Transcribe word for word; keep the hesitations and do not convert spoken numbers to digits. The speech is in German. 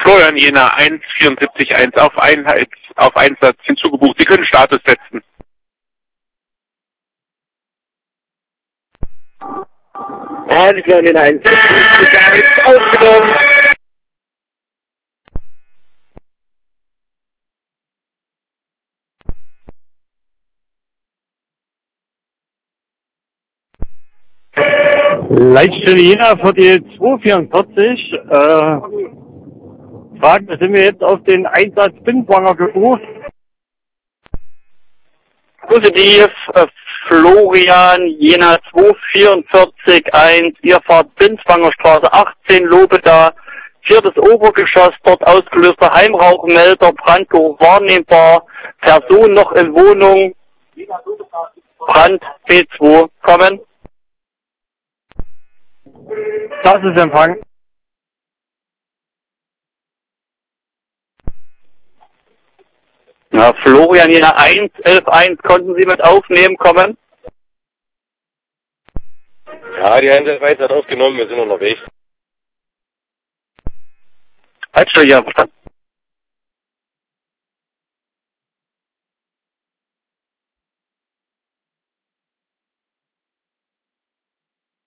Florian Jena eins vierundsiebzig eins auf Einheit, auf Einsatz hinzugebucht. Sie können Status setzen. Ja, die Florian Jena eins vierundsiebzig eins aufgenommen. Leitstelle Jena für die zwei vierundvierzig. Äh, Fragen, sind wir jetzt auf den Einsatz Binswanger gebucht? Positiv, äh, Florian Jena zwei vierundvierzig eins, ihr fahrt Binswanger Straße achtzehn, Lobeda, viertes Obergeschoss, dort ausgelöster Heimrauchmelder, Brandgeruch wahrnehmbar, Person noch in Wohnung, Brand B zwei, kommen. Das ist Empfang. Ja, Florian Jena eins elf eins, konnten Sie mit aufnehmen, kommen? Ja, die eins elf eins hat aufgenommen, wir sind unterwegs. Leitstelle Jena, verstanden.